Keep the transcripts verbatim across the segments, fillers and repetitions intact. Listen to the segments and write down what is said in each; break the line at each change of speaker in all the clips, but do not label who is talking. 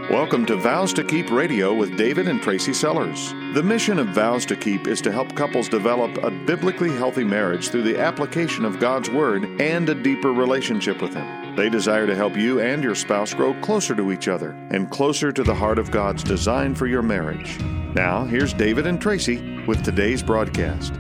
Welcome to Vows to Keep Radio with David and Tracy Sellers. The mission of Vows to Keep is to help couples develop a biblically healthy marriage through the application of God's Word and a deeper relationship with Him. They desire to help you and your spouse grow closer to each other and closer to the heart of God's design for your marriage. Now, here's David and Tracy with today's broadcast.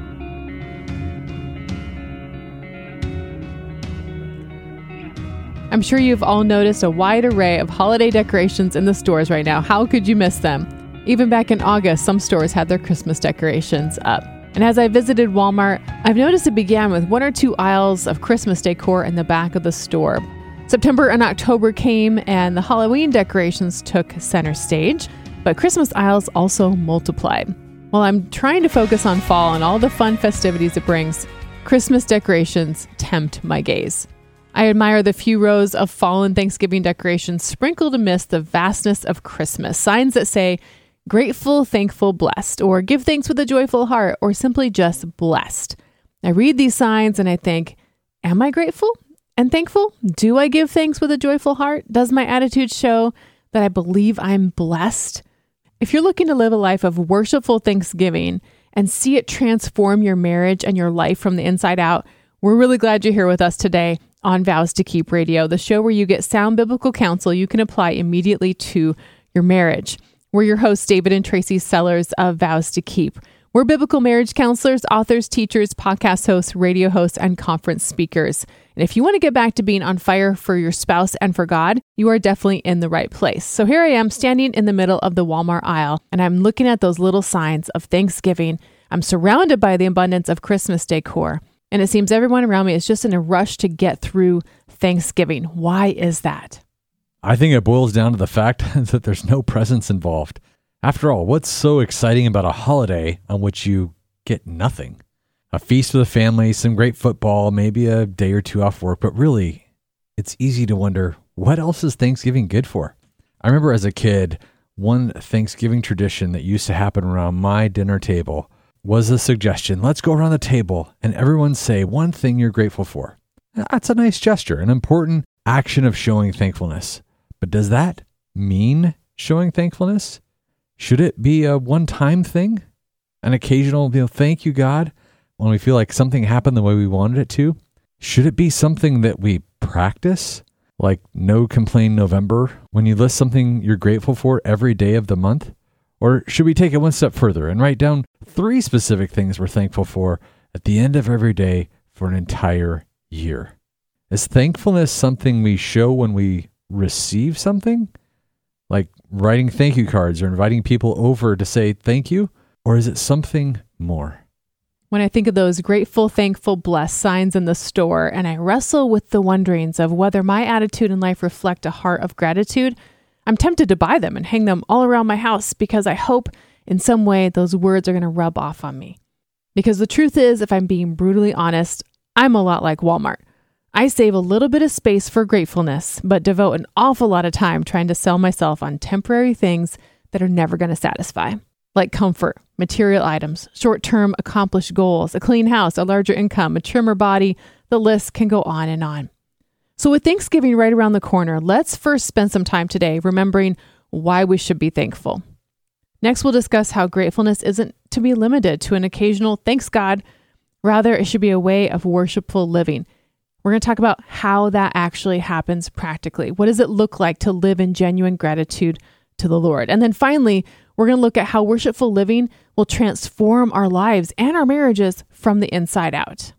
I'm sure you've all noticed a wide array of holiday decorations in the stores right now. How could you miss them? Even back in August, some stores had their Christmas decorations up. And as I visited Walmart, I've noticed it began with one or two aisles of Christmas decor in the back of the store. September and October came and the Halloween decorations took center stage, but Christmas aisles also multiplied. While I'm trying to focus on fall and all the fun festivities it brings, Christmas decorations tempt my gaze. I admire the few rows of fall and Thanksgiving decorations sprinkled amidst the vastness of Christmas. Signs that say, grateful, thankful, blessed, or give thanks with a joyful heart, or simply just blessed. I read these signs and I think, am I grateful and thankful? Do I give thanks with a joyful heart? Does my attitude show that I believe I'm blessed? If you're looking to live a life of worshipful thanksgiving and see it transform your marriage and your life from the inside out, we're really glad you're here with us today on Vows to Keep Radio, the show where you get sound biblical counsel you can apply immediately to your marriage. We're your hosts, David and Tracy Sellers of Vows to Keep. We're biblical marriage counselors, authors, teachers, podcast hosts, radio hosts, and conference speakers. And if you want to get back to being on fire for your spouse and for God, you are definitely in the right place. So here I am standing in the middle of the Walmart aisle, and I'm looking at those little signs of Thanksgiving. I'm surrounded by the abundance of Christmas decor. And it seems everyone around me is just in a rush to get through Thanksgiving. Why is that?
I think it boils down to the fact that there's no presents involved. After all, what's so exciting about a holiday on which you get nothing? A feast with the family, some great football, maybe a day or two off work, but really, it's easy to wonder, what else is Thanksgiving good for? I remember as a kid, one Thanksgiving tradition that used to happen around my dinner table was a suggestion. Let's go around the table and everyone say one thing you're grateful for. That's a nice gesture, an important action of showing thankfulness. But does that mean showing thankfulness? Should it be a one-time thing? An occasional, you know, thank you, God, when we feel like something happened the way we wanted it to? Should it be something that we practice? Like No Complain November, when you list something you're grateful for every day of the month? Or should we take it one step further and write down three specific things we're thankful for at the end of every day for an entire year? Is thankfulness something we show when we receive something? Like writing thank you cards or inviting people over to say thank you? Or is it something more?
When I think of those grateful, thankful, blessed signs in the store, and I wrestle with the wonderings of whether my attitude in life reflect a heart of gratitude, I'm tempted to buy them and hang them all around my house because I hope in some way those words are going to rub off on me. Because the truth is, if I'm being brutally honest, I'm a lot like Walmart. I save a little bit of space for gratefulness, but devote an awful lot of time trying to sell myself on temporary things that are never going to satisfy. Like comfort, material items, short-term accomplished goals, a clean house, a larger income, a trimmer body, the list can go on and on. So with Thanksgiving right around the corner, let's first spend some time today remembering why we should be thankful. Next, we'll discuss how gratefulness isn't to be limited to an occasional thanks God. Rather, it should be a way of worshipful living. We're going to talk about how that actually happens practically. What does it look like to live in genuine gratitude to the Lord? And then finally, we're going to look at how worshipful living will transform our lives and our marriages from the inside out.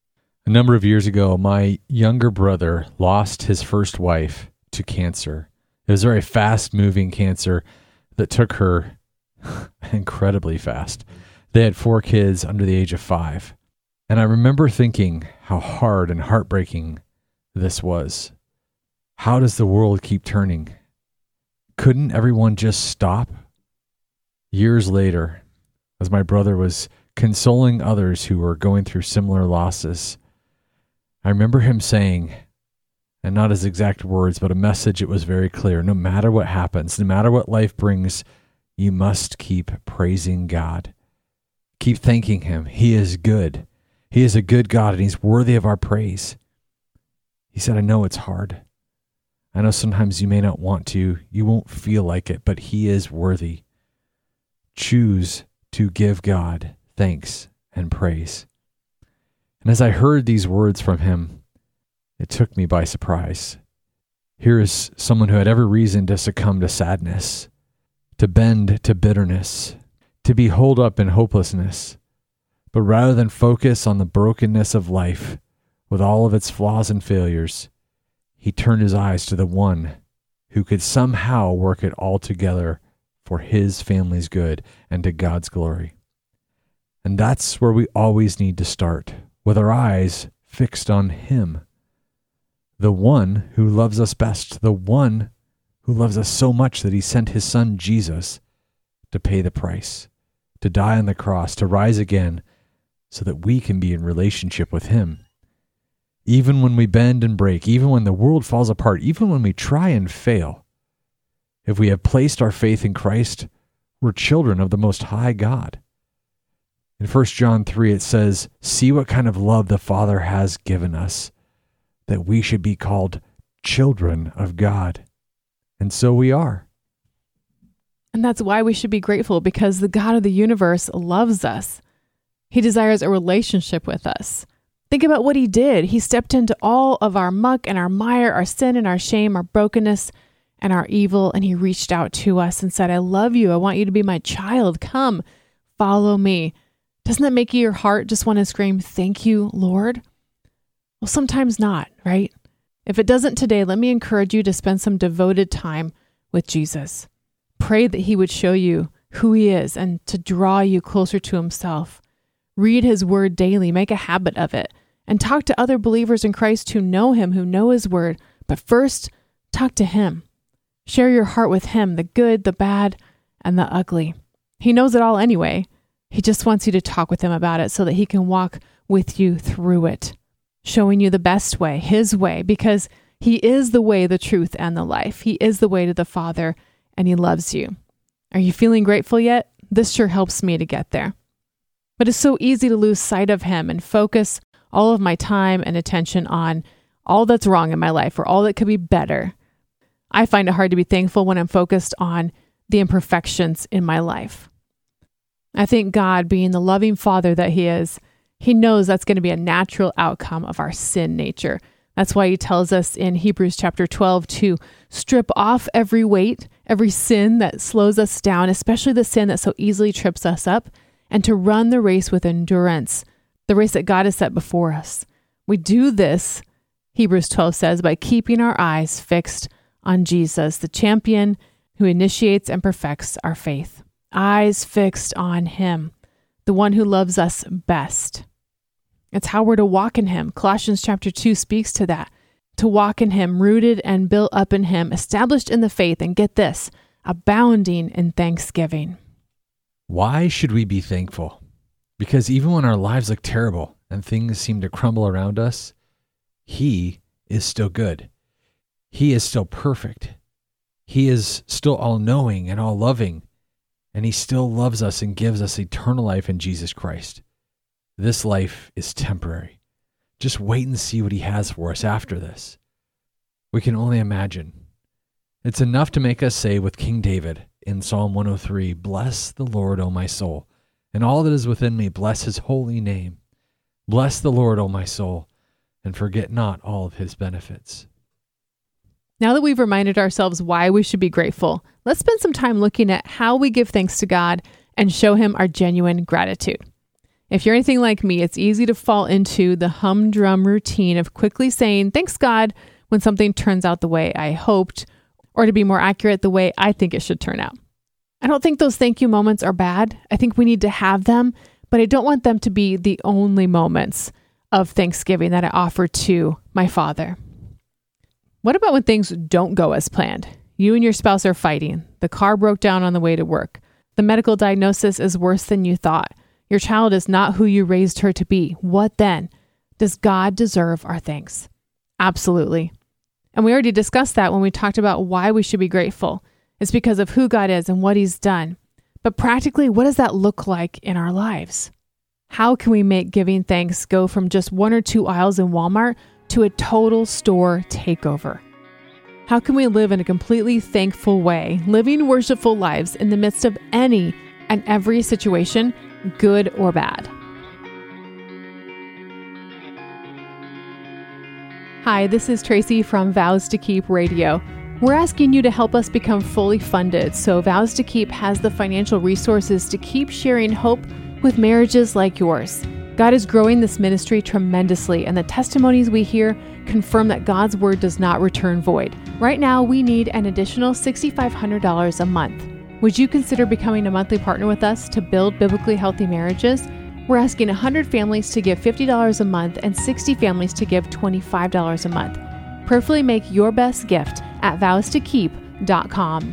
A number of years ago, my younger brother lost his first wife to cancer. It was a very fast-moving cancer that took her incredibly fast. They had four kids under the age of five. And I remember thinking how hard and heartbreaking this was. How does the world keep turning? Couldn't everyone just stop? Years later, as my brother was consoling others who were going through similar losses, I remember him saying, and not his exact words, but a message that was very clear, no matter what happens, no matter what life brings, you must keep praising God. Keep thanking Him. He is good. He is a good God, and He's worthy of our praise. He said, I know it's hard. I know sometimes you may not want to, you won't feel like it, but he is worthy. Choose to give God thanks and praise. And as I heard these words from him, it took me by surprise. Here is someone who had every reason to succumb to sadness, to bend to bitterness, to be holed up in hopelessness. But rather than focus on the brokenness of life with all of its flaws and failures, he turned his eyes to the one who could somehow work it all together for his family's good and to God's glory. And that's where we always need to start, with our eyes fixed on him, the one who loves us best, the one who loves us so much that he sent his son Jesus to pay the price, to die on the cross, to rise again, so that we can be in relationship with him. Even when we bend and break, even when the world falls apart, even when we try and fail, if we have placed our faith in Christ, we're children of the Most High God. In First John three, it says, "See what kind of love the Father has given us, that we should be called children of God." And so we are.
And that's why we should be grateful, because the God of the universe loves us. He desires a relationship with us. Think about what he did. He stepped into all of our muck and our mire, our sin and our shame, our brokenness and our evil, and he reached out to us and said, "I love you. I want you to be my child. Come, follow me." Doesn't that make your heart just want to scream, "Thank you, Lord"? Well, sometimes not, right? If it doesn't today, let me encourage you to spend some devoted time with Jesus. Pray that he would show you who he is and to draw you closer to himself. Read his word daily, make a habit of it, and talk to other believers in Christ who know him, who know his word. But first, talk to him. Share your heart with him, the good, the bad, and the ugly. He knows it all anyway. He just wants you to talk with him about it so that he can walk with you through it, showing you the best way, his way, because he is the way, the truth, and the life. He is the way to the Father, and he loves you. Are you feeling grateful yet? This sure helps me to get there. But it's so easy to lose sight of him and focus all of my time and attention on all that's wrong in my life or all that could be better. I find it hard to be thankful when I'm focused on the imperfections in my life. I think God, being the loving Father that he is, he knows that's going to be a natural outcome of our sin nature. That's why he tells us in Hebrews chapter twelve to strip off every weight, every sin that slows us down, especially the sin that so easily trips us up, and to run the race with endurance, the race that God has set before us. We do this, Hebrews twelve says, by keeping our eyes fixed on Jesus, the champion who initiates and perfects our faith. Eyes fixed on him, the one who loves us best. It's how we're to walk in him. Colossians chapter two speaks to that. To walk in him, rooted and built up in him, established in the faith, and get this, abounding in thanksgiving.
Why should we be thankful? Because even when our lives look terrible and things seem to crumble around us, he is still good. He is still perfect. He is still all-knowing and all-loving, and he still loves us and gives us eternal life in Jesus Christ. This life is temporary. Just wait and see what he has for us after this. We can only imagine. It's enough to make us say with King David in Psalm one oh three, "Bless the Lord, O my soul, and all that is within me, bless his holy name. Bless the Lord, O my soul, and forget not all of his benefits."
Now that we've reminded ourselves why we should be grateful, let's spend some time looking at how we give thanks to God and show him our genuine gratitude. If you're anything like me, it's easy to fall into the humdrum routine of quickly saying, "Thanks, God," when something turns out the way I hoped, or to be more accurate, the way I think it should turn out. I don't think those thank you moments are bad. I think we need to have them, but I don't want them to be the only moments of thanksgiving that I offer to my Father. What about when things don't go as planned? You and your spouse are fighting. The car broke down on the way to work. The medical diagnosis is worse than you thought. Your child is not who you raised her to be. What then? Does God deserve our thanks? Absolutely. And we already discussed that when we talked about why we should be grateful. It's because of who God is and what he's done. But practically, what does that look like in our lives? How can we make giving thanks go from just one or two aisles in Walmart to a total store takeover? How can we live in a completely thankful way, living worshipful lives in the midst of any and every situation, good or bad? Hi, this is Tracy from Vows to Keep Radio. We're asking you to help us become fully funded so Vows to Keep has the financial resources to keep sharing hope with marriages like yours. God is growing this ministry tremendously, and the testimonies we hear confirm that God's word does not return void. Right now, we need an additional six thousand five hundred dollars a month. Would you consider becoming a monthly partner with us to build biblically healthy marriages? We're asking one hundred families to give fifty dollars a month and sixty families to give twenty-five dollars a month. Prayerfully make your best gift at vows to keep dot com.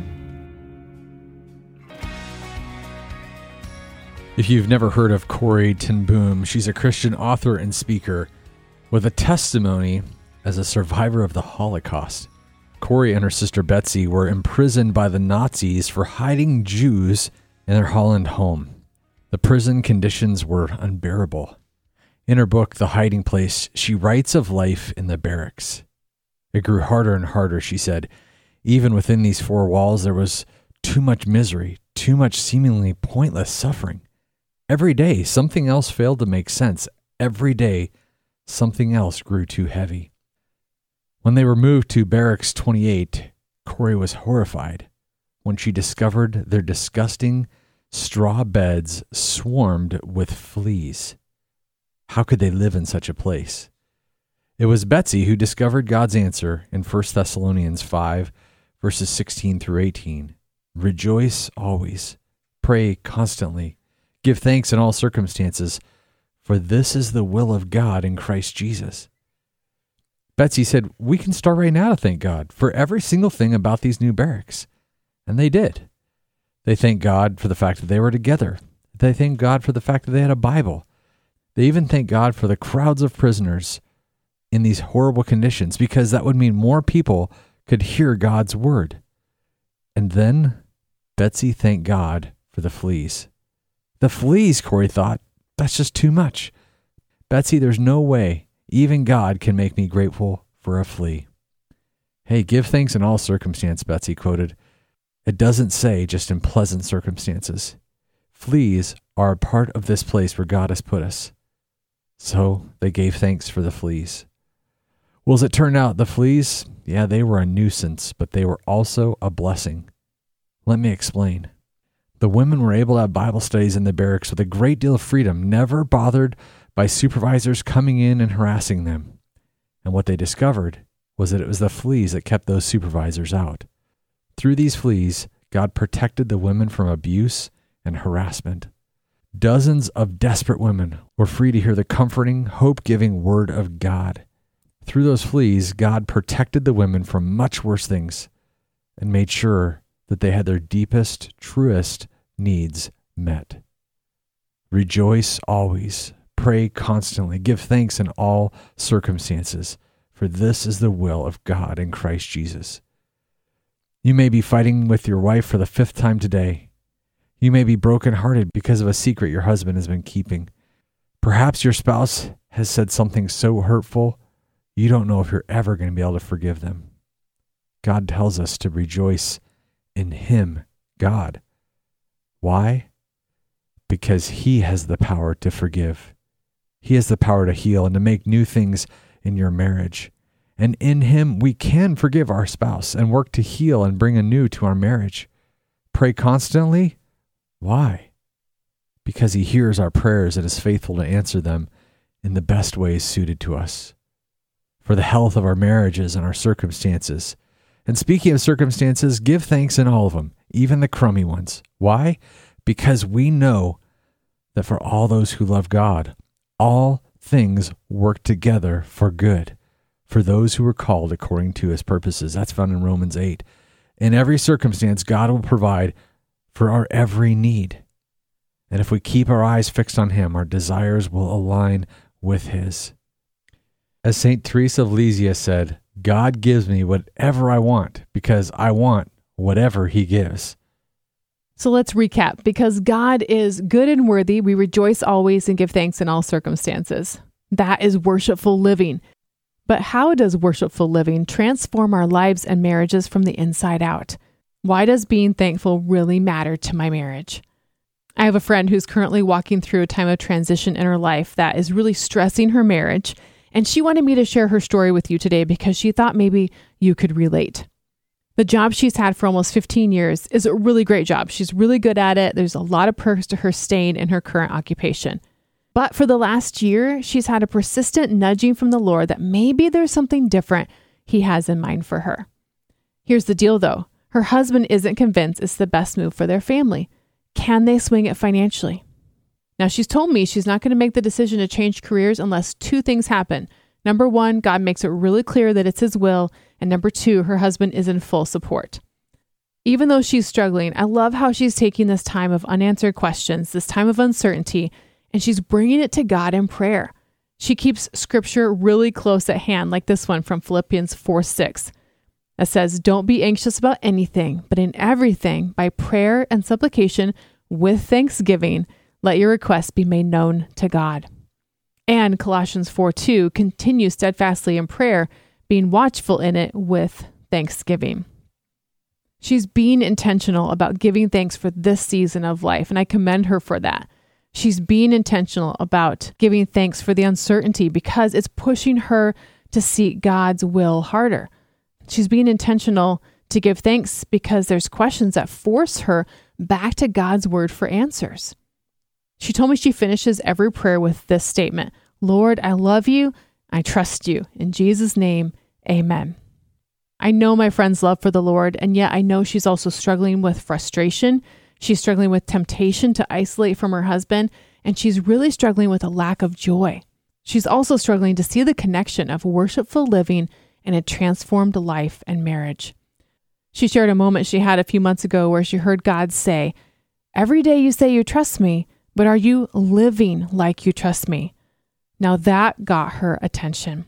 If you've never heard of Corrie ten Boom, she's a Christian author and speaker with a testimony as a survivor of the Holocaust. Corrie and her sister Betsy were imprisoned by the Nazis for hiding Jews in their Holland home. The prison conditions were unbearable. In her book, The Hiding Place, she writes of life in the barracks. It grew harder and harder, she said. Even within these four walls, there was too much misery, too much seemingly pointless suffering. Every day, something else failed to make sense. Every day, something else grew too heavy. When they were moved to Barracks twenty-eight, Corrie was horrified when she discovered their disgusting straw beds swarmed with fleas. How could they live in such a place? It was Betsy who discovered God's answer in First Thessalonians five, verses sixteen through eighteen. Rejoice always, pray constantly, give thanks in all circumstances, for this is the will of God in Christ Jesus. Betsy said, we can start right now to thank God for every single thing about these new barracks. And they did. They thanked God for the fact that they were together. They thanked God for the fact that they had a Bible. They even thanked God for the crowds of prisoners in these horrible conditions, because that would mean more people could hear God's word. And then Betsy thanked God for the fleas. The fleas, Corrie thought, that's just too much. Betsy, there's no way even God can make me grateful for a flea. Hey, give thanks in all circumstances, Betsy quoted. It doesn't say just in pleasant circumstances. Fleas are a part of this place where God has put us. So they gave thanks for the fleas. Well, as it turned out, the fleas, yeah, they were a nuisance, but they were also a blessing. Let me explain. The women were able to have Bible studies in the barracks with a great deal of freedom, never bothered by supervisors coming in and harassing them. And what they discovered was that it was the fleas that kept those supervisors out. Through these fleas, God protected the women from abuse and harassment. Dozens of desperate women were free to hear the comforting, hope-giving word of God. Through those fleas, God protected the women from much worse things and made sure that they had their deepest, truest needs met. Rejoice always, pray constantly, give thanks in all circumstances, for this is the will of God in Christ Jesus. You may be fighting with your wife for the fifth time today. You may be brokenhearted because of a secret your husband has been keeping. Perhaps your spouse has said something so hurtful, you don't know if you're ever going to be able to forgive them. God tells us to rejoice in Him, God. Why? Because He has the power to forgive. He has the power to heal and to make new things in your marriage. And in Him, we can forgive our spouse and work to heal and bring anew to our marriage. Pray constantly. Why? Because He hears our prayers and is faithful to answer them in the best ways suited to us. For the health of our marriages and our circumstances. And speaking of circumstances, give thanks in all of them, even the crummy ones. Why? Because we know that for all those who love God, all things work together for good, for those who are called according to His purposes. That's found in Romans eight. In every circumstance, God will provide for our every need. And if we keep our eyes fixed on Him, our desires will align with His. As Saint Teresa of Lisieux said, God gives me whatever I want because I want whatever He gives.
So let's recap. Because God is good and worthy, we rejoice always and give thanks in all circumstances. That is worshipful living. But how does worshipful living transform our lives and marriages from the inside out? Why does being thankful really matter to my marriage? I have a friend who's currently walking through a time of transition in her life that is really stressing her marriage, and she wanted me to share her story with you today because she thought maybe you could relate. The job she's had for almost fifteen years is a really great job. She's really good at it. There's a lot of perks to her staying in her current occupation. But for the last year, she's had a persistent nudging from the Lord that maybe there's something different He has in mind for her. Here's the deal though. Her husband isn't convinced it's the best move for their family. Can they swing it financially? Now, she's told me she's not going to make the decision to change careers unless two things happen. Number one, God makes it really clear that it's His will. And number two, her husband is in full support. Even though she's struggling, I love how she's taking this time of unanswered questions, this time of uncertainty, and she's bringing it to God in prayer. She keeps scripture really close at hand, like this one from Philippians four six. That says, "Don't be anxious about anything, but in everything, by prayer and supplication, with thanksgiving, let your requests be made known to God." And Colossians four two, "Continue steadfastly in prayer, being watchful in it with thanksgiving." She's being intentional about giving thanks for this season of life, and I commend her for that. She's being intentional about giving thanks for the uncertainty because it's pushing her to seek God's will harder. She's being intentional to give thanks because there's questions that force her back to God's word for answers. She told me she finishes every prayer with this statement: "Lord, I love you. I trust you. In Jesus' name, amen." I know my friend's love for the Lord, and yet I know she's also struggling with frustration. She's struggling with temptation to isolate from her husband, and she's really struggling with a lack of joy. She's also struggling to see the connection of worshipful living and a transformed life and marriage. She shared a moment she had a few months ago where she heard God say, "Every day you say you trust me, but are you living like you trust me?" Now that got her attention.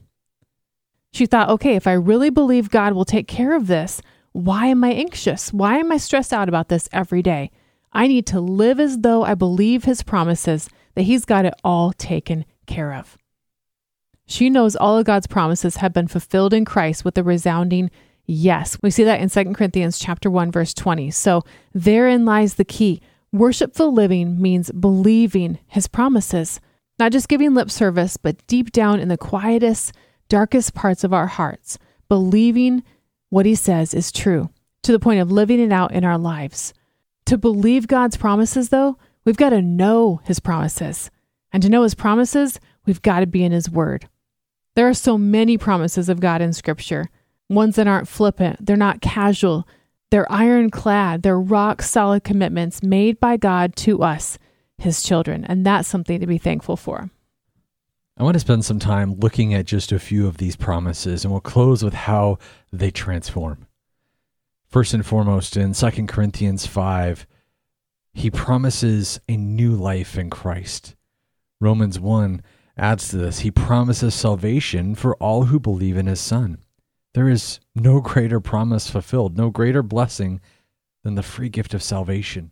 She thought, okay, if I really believe God will take care of this, why am I anxious? Why am I stressed out about this every day? I need to live as though I believe His promises, that He's got it all taken care of. She knows all of God's promises have been fulfilled in Christ with a resounding yes. We see that in Second Corinthians chapter one, verse twenty. So therein lies the key. Worshipful living means believing His promises, not just giving lip service, but deep down in the quietest, darkest parts of our hearts, believing what He says is true, to the point of living it out in our lives. To believe God's promises, though, we've got to know His promises. And to know His promises, we've got to be in His word. There are so many promises of God in Scripture, ones that aren't flippant, they're not casual, they're ironclad, they're rock-solid commitments made by God to us, His children, and that's something to be thankful for.
I want to spend some time looking at just a few of these promises, and we'll close with how they transform. First and foremost, in Second Corinthians five, He promises a new life in Christ. Romans one adds to this. He promises salvation for all who believe in His Son. There is no greater promise fulfilled, no greater blessing than the free gift of salvation.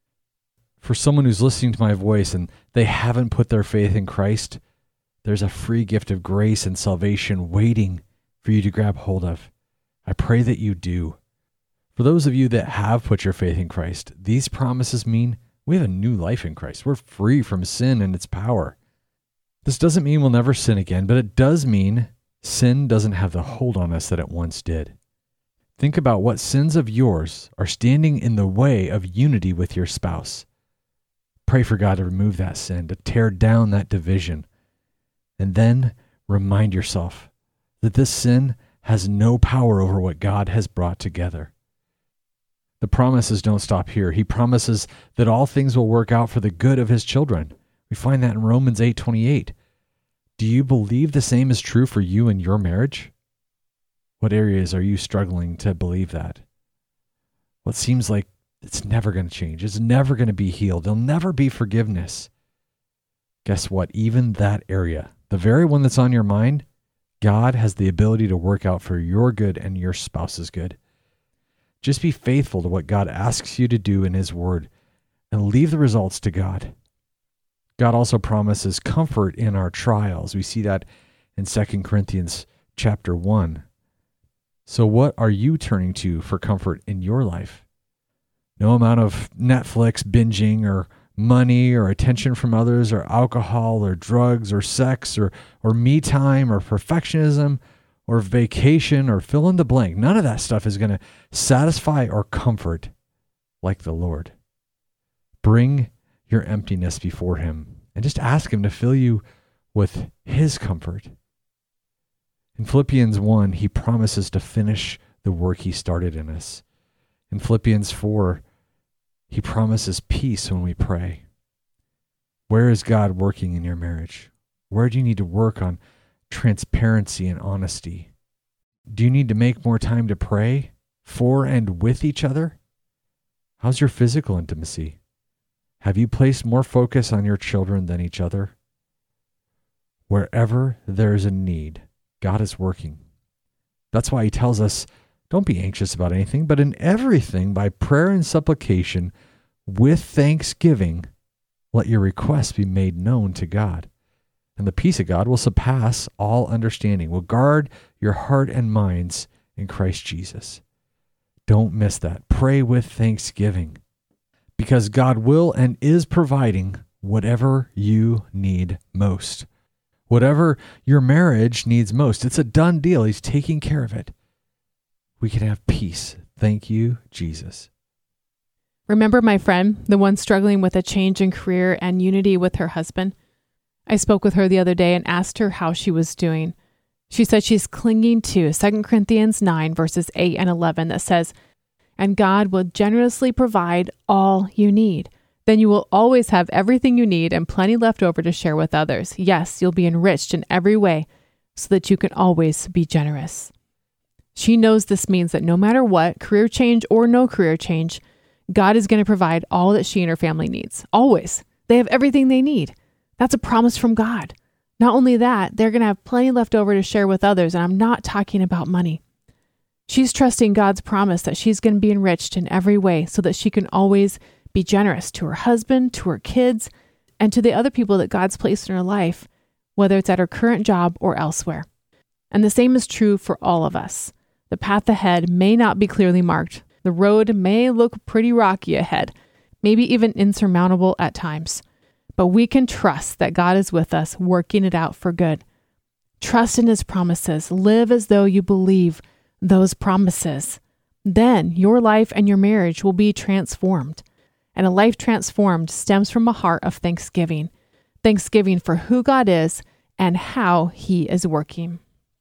For someone who's listening to my voice and they haven't put their faith in Christ, there's a free gift of grace and salvation waiting for you to grab hold of. I pray that you do. For those of you that have put your faith in Christ, these promises mean we have a new life in Christ. We're free from sin and its power. This doesn't mean we'll never sin again, but it does mean sin doesn't have the hold on us that it once did. Think about what sins of yours are standing in the way of unity with your spouse. Pray for God to remove that sin, to tear down that division. And then remind yourself that this sin has no power over what God has brought together. The promises don't stop here. He promises that all things will work out for the good of His children. We find that in Romans eight twenty-eight. Do you believe the same is true for you in your marriage? What areas are you struggling to believe that? What seems like it's never going to change? It's never going to be healed. There'll never be forgiveness. Guess what? Even that area, the very one that's on your mind, God has the ability to work out for your good and your spouse's good. Just be faithful to what God asks you to do in His word and leave the results to God. God also promises comfort in our trials. We see that in Second Corinthians chapter one. So what are you turning to for comfort in your life? No amount of Netflix binging or money or attention from others or alcohol or drugs or sex or, or me time or perfectionism or vacation or fill in the blank. None of that stuff is going to satisfy or comfort like the Lord. Bring your emptiness before him and just ask him to fill you with his comfort. In Philippians one, he promises to finish the work he started in us. In Philippians four, he promises peace when we pray. Where is God working in your marriage? Where do you need to work on transparency and honesty? Do you need to make more time to pray for and with each other? How's your physical intimacy? Have you placed more focus on your children than each other? Wherever there's a need, God is working. That's why he tells us, don't be anxious about anything, but in everything, by prayer and supplication, with thanksgiving, let your requests be made known to God. And the peace of God will surpass all understanding, will guard your heart and minds in Christ Jesus. Don't miss that. Pray with thanksgiving, because God will and is providing whatever you need most. Whatever your marriage needs most, it's a done deal. He's taking care of it. We can have peace. Thank you, Jesus.
Remember my friend, the one struggling with a change in career and unity with her husband? I spoke with her the other day and asked her how she was doing. She said she's clinging to Second Corinthians nine, verses eight and eleven that says, "And God will generously provide all you need. Then you will always have everything you need and plenty left over to share with others. Yes, you'll be enriched in every way so that you can always be generous." She knows this means that no matter what, career change or no career change, God is going to provide all that she and her family needs. Always. They have everything they need. That's a promise from God. Not only that, they're going to have plenty left over to share with others, and I'm not talking about money. She's trusting God's promise that she's going to be enriched in every way so that she can always be generous to her husband, to her kids, and to the other people that God's placed in her life, whether it's at her current job or elsewhere. And the same is true for all of us. The path ahead may not be clearly marked. The road may look pretty rocky ahead, maybe even insurmountable at times. But we can trust that God is with us, working it out for good. Trust in his promises. Live as though you believe those promises. Then your life and your marriage will be transformed. And a life transformed stems from a heart of thanksgiving. Thanksgiving for who God is and how he is working.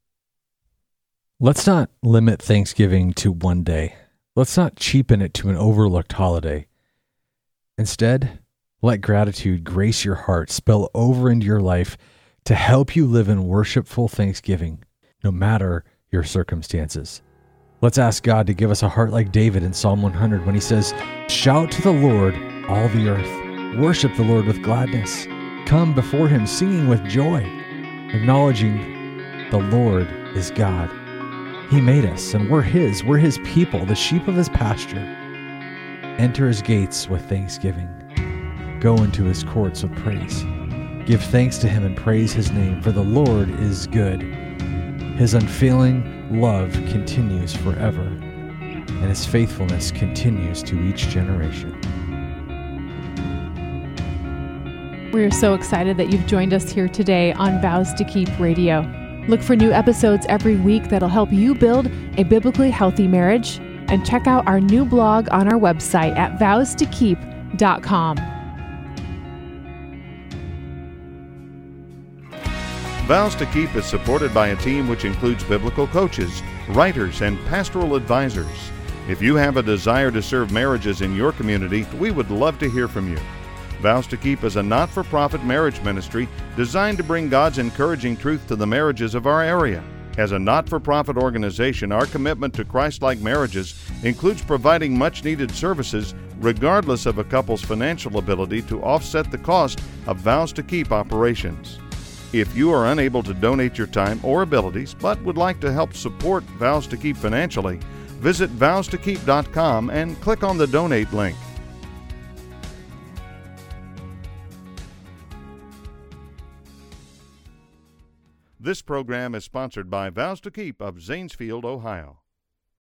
Let's not limit Thanksgiving to one day. Let's not cheapen it to an overlooked holiday. Instead, let gratitude grace your heart, spill over into your life to help you live in worshipful thanksgiving, no matter your circumstances. Let's ask God to give us a heart like David in Psalm one hundred when he says, "Shout to the Lord, all the earth. Worship the Lord with gladness. Come before him singing with joy, acknowledging the Lord is God. He made us, and we're his. We're his people, the sheep of his pasture. Enter his gates with thanksgiving. Go into his courts with praise. Give thanks to him and praise his name, for the Lord is good. His unfailing love continues forever, and his faithfulness continues to each generation."
We're so excited that you've joined us here today on Vows to Keep Radio. Look for new episodes every week that'll help you build a biblically healthy marriage, and check out our new blog on our website at vows to keep dot com.
Vows to Keep is supported by a team which includes biblical coaches, writers, and pastoral advisors. If you have a desire to serve marriages in your community, we would love to hear from you. Vows to Keep is a not-for-profit marriage ministry designed to bring God's encouraging truth to the marriages of our area. As a not-for-profit organization, our commitment to Christ-like marriages includes providing much-needed services regardless of a couple's financial ability to offset the cost of Vows to Keep operations. If you are unable to donate your time or abilities but would like to help support Vows to Keep financially, visit vows to keep dot com and click on the donate link. This program is sponsored by Vows to Keep of Zanesfield, Ohio.